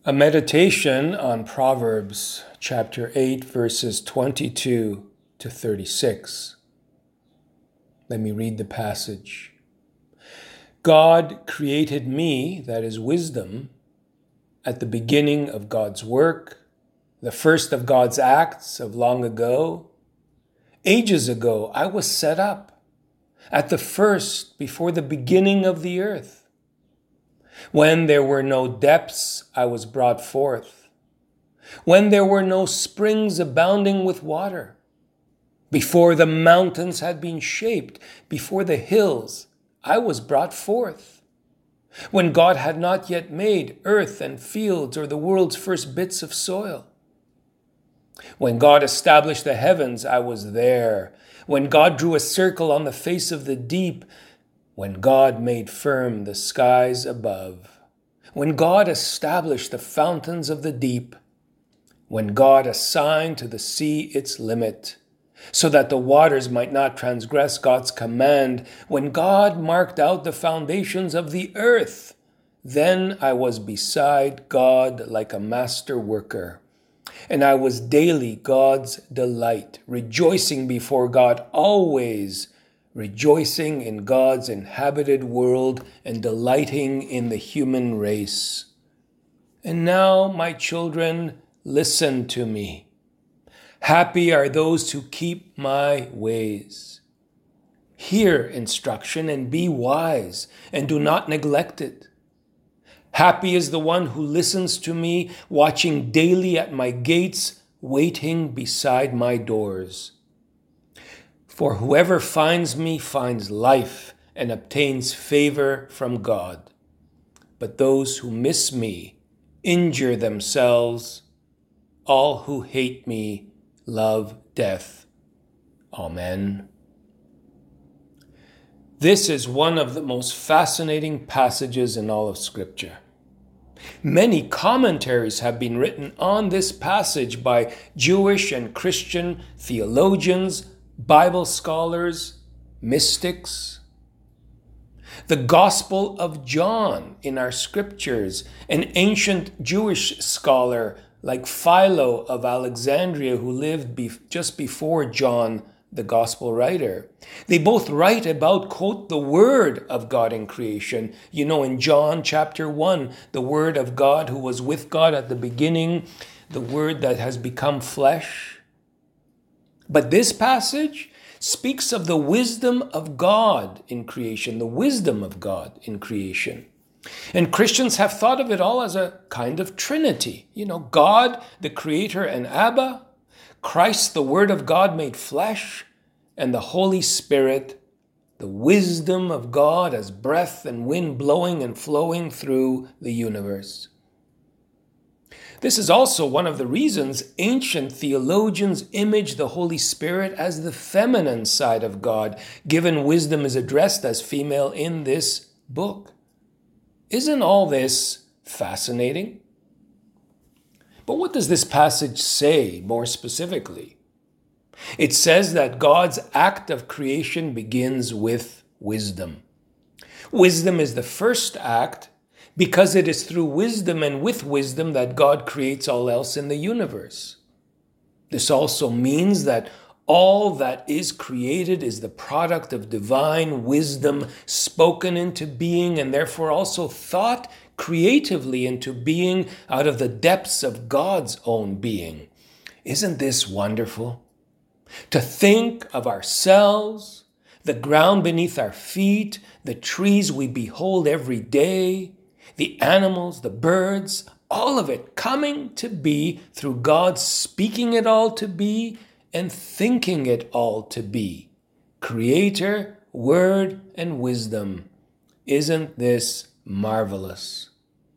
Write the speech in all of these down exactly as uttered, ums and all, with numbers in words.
A meditation on Proverbs chapter eight, verses twenty-two to thirty-six. Let me read the passage. God created me, that is wisdom, at the beginning of God's work, the first of God's acts of long ago. Ages ago, I was set up, at the first, before the beginning of the earth. When there were no depths, I was brought forth. When there were no springs abounding with water. Before the mountains had been shaped, before the hills, I was brought forth. When God had not yet made earth and fields or the world's first bits of soil. When God established the heavens, I was there. When God drew a circle on the face of the deep, when God made firm the skies above, when God established the fountains of the deep, when God assigned to the sea its limit, so that the waters might not transgress God's command, when God marked out the foundations of the earth, then I was beside God like a master worker, and I was daily God's delight, rejoicing before God always, rejoicing in God's inhabited world and delighting in the human race. And now, my children, listen to me. Happy are those who keep my ways. Hear instruction and be wise, and do not neglect it. Happy is the one who listens to me, watching daily at my gates, waiting beside my doors. For whoever finds me finds life and obtains favor from God. But those who miss me injure themselves. All who hate me love death. Amen. This is one of the most fascinating passages in all of Scripture. Many commentaries have been written on this passage by Jewish and Christian theologians, Bible scholars, mystics. The Gospel of John in our scriptures, an ancient Jewish scholar like Philo of Alexandria who lived be- just before John, the Gospel writer. They both write about, quote, the Word of God in creation. You know, in John chapter one, the Word of God who was with God at the beginning, the Word that has become flesh. But this passage speaks of the wisdom of God in creation, the wisdom of God in creation. And Christians have thought of it all as a kind of trinity. You know, God, the Creator and Abba, Christ, the Word of God made flesh, and the Holy Spirit, the wisdom of God as breath and wind blowing and flowing through the universe. This is also one of the reasons ancient theologians image the Holy Spirit as the feminine side of God, given wisdom is addressed as female in this book. Isn't all this fascinating? But what does this passage say more specifically? It says that God's act of creation begins with wisdom. Wisdom is the first act, because it is through wisdom and with wisdom that God creates all else in the universe. This also means that all that is created is the product of divine wisdom spoken into being and therefore also thought creatively into being out of the depths of God's own being. Isn't this wonderful? To think of ourselves, the ground beneath our feet, the trees we behold every day, the animals, the birds, all of it coming to be through God speaking it all to be and thinking it all to be. Creator, Word, and wisdom. Isn't this marvelous?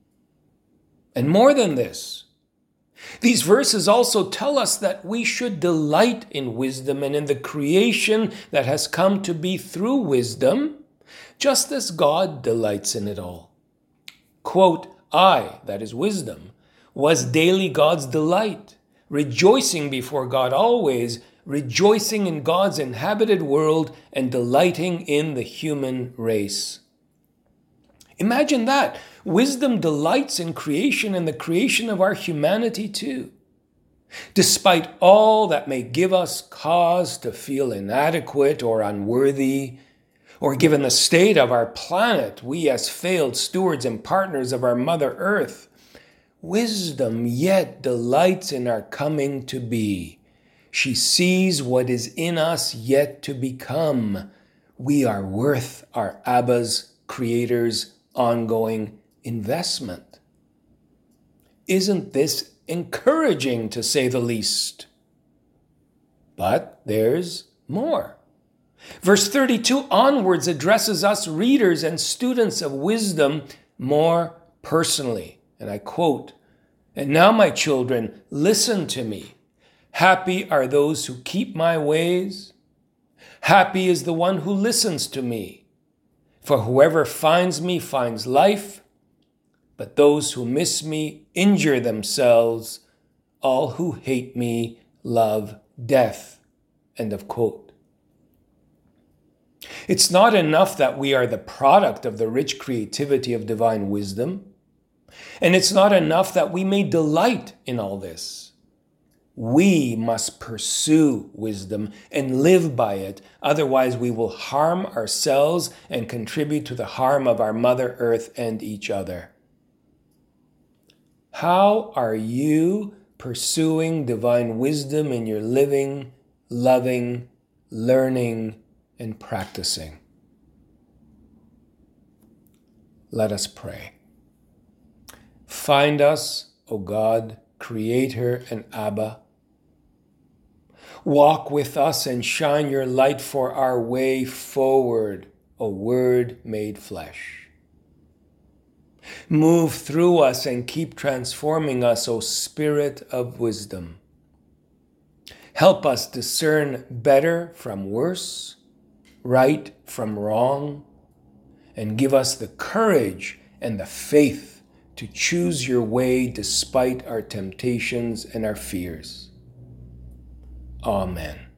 And more than this, these verses also tell us that we should delight in wisdom and in the creation that has come to be through wisdom, just as God delights in it all. Quote, I, that is wisdom, was daily God's delight, rejoicing before God always, rejoicing in God's inhabited world and delighting in the human race. Imagine that. Wisdom delights in creation and the creation of our humanity too. Despite all that may give us cause to feel inadequate or unworthy, or given the state of our planet, we as failed stewards and partners of our Mother Earth, wisdom yet delights in our coming to be. She sees what is in us yet to become. We are worth our Abba's, Creator's, ongoing investment. Isn't this encouraging, to say the least? But there's more. Verse thirty-two onwards addresses us readers and students of wisdom more personally. And I quote, "And now, my children, listen to me. Happy are those who keep my ways. Happy is the one who listens to me. For whoever finds me finds life, but those who miss me injure themselves. All who hate me love death." End of quote. It's not enough that we are the product of the rich creativity of divine wisdom, and it's not enough that we may delight in all this. We must pursue wisdom and live by it, otherwise we will harm ourselves and contribute to the harm of our Mother Earth and each other. How are you pursuing divine wisdom in your living, loving, learning, and practicing? Let us pray. Find us, O God, Creator and Abba. Walk with us and shine your light for our way forward, O Word made flesh. Move through us and keep transforming us, O Spirit of wisdom. Help us discern better from worse, right from wrong, and give us the courage and the faith to choose your way despite our temptations and our fears. Amen.